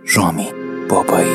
رامین بابایی.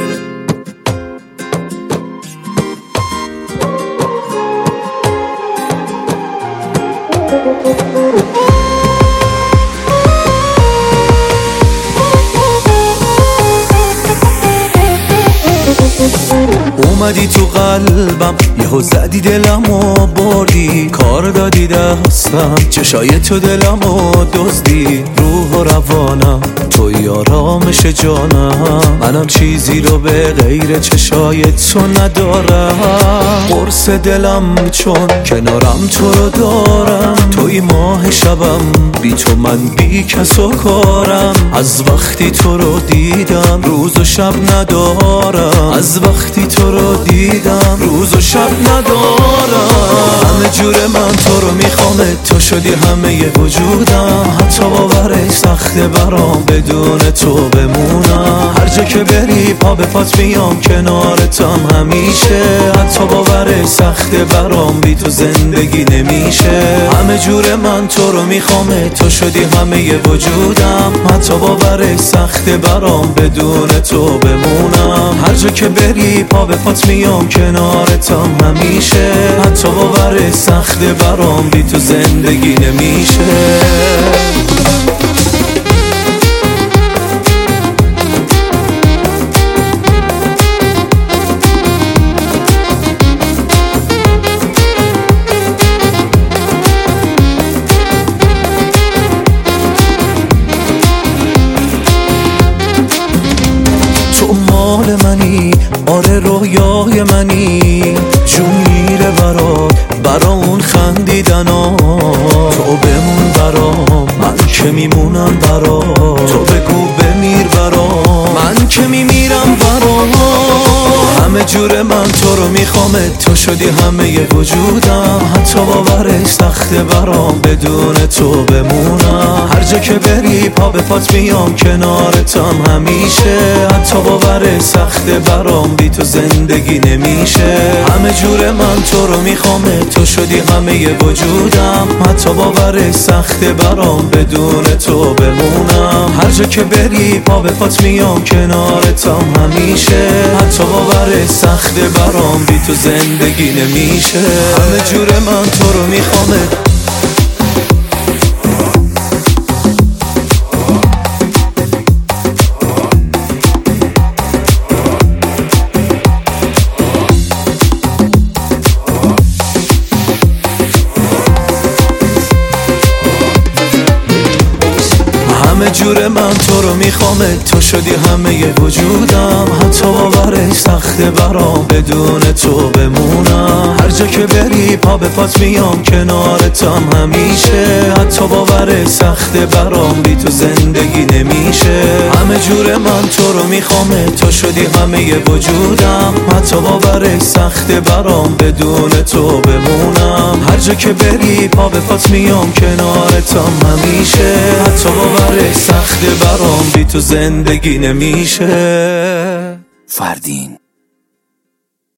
اومدی تو قلبم، یهو زدی دلمو بردی، کار دادی دستم، چشای تو دلمو دزدی، روح و روانم توی آرامش جانم، منم چیزی رو به غیر چشای تو ندارم. قرص دلم چون کنارم تو رو دارم، توی ماه شبم، بی تو من بی کس و کارم. از وقتی تو رو دیدم روز و شب ندارم، از وقتی تو رو دیدم روز و شب ندارم. همه جور من تو رو میخوامه، تو شدی همه وجودم، حتی باورش سخته برام بدون تو بمونم. هر جا که بری پا به پات میام، کنارتم همیشه، حتی باورش سخته برام بی تو زندگی نمیشه. همه جور من تو رو میخوامه، تو شدی همه وجودم، حتی باورش سخته برام بدون تو بمونم. هر جا که بری پا به پات میام، کنارتم همیشه، حتی باورش سخته برام بی تو زندگی نمیشه. تو مال منی، آره رویای منی، جون میره برا اون خندیدنا. تو بمون برام، من که میمونم برا، تو بگو بمیر برام، من که میمیرم برا. همه جور من تو رو میخوامه، تو شدی همه وجودم، حتی باورش سخته برام بدون تو بمونم. هر جا که بری پا به پات میام، کنارتم همیشه، حتی باورش سخته برام بی تو زندگی نمیشه. همه جور من تو رو میخوامه، تو شدی همه وجودم، حتی باورش سخته برام بدون تو بمونم. هر جا که بری پا به پات میام، کنارتم همیشه، حتی باورش سخته برام بی تو زندگی نمیشه. همه جور من تو رو میخوامه. همه جور من تو رو میخوامه، تو شدی همه وجودم، حتی باورش سخته برام بدون تو بمونم. هر جا که بری پا به پات میام، کنارتم همیشه، حتی باورش سخته برام بی تو زندگی نمیشه. همه جور من تو رو میخوامه، تو شدی همه وجودم، حتی باورش سخته برام بدون تو بمونم. هر جا که بری پا به پات میام، کنارتم همیشه، حتی باورش سخته برام بی تو زندگی نمیشه. فردین